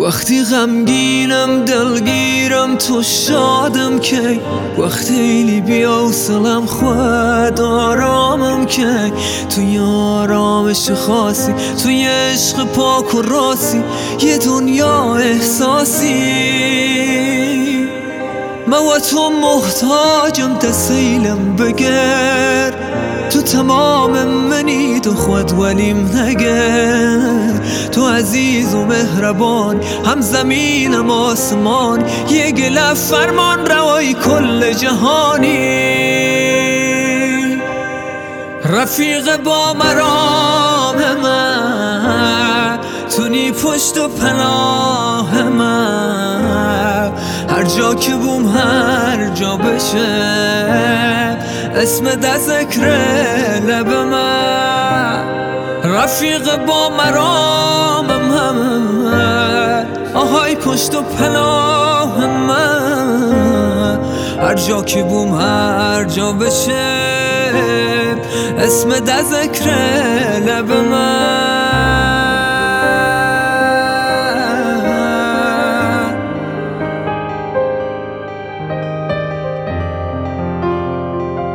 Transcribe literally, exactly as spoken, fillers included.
وقتی غمگینم دلگیرم تو شادم کی، وقتی ایلی بیاوصلم خود آرامم کی. توی آرامش خاصی، توی عشق پاک و راسی، یه دنیا احساسی. من و تو محتاجم دستیلم بگر، تو تمام منی تو خود ولیم نگر. تو عزیز و مهربان، هم زمین هم آسمان، یه گله فرمان روای کل جهانی. رفیق با مرام من، تو نی پشت و پناه من. هر جا که بوم هر جا بشه اسم ده ذکر لب من. رفیق با مرام من، آهای پشت و پناه من. هر جا که بوم هر جا بشه اسم ده ذکر لب من.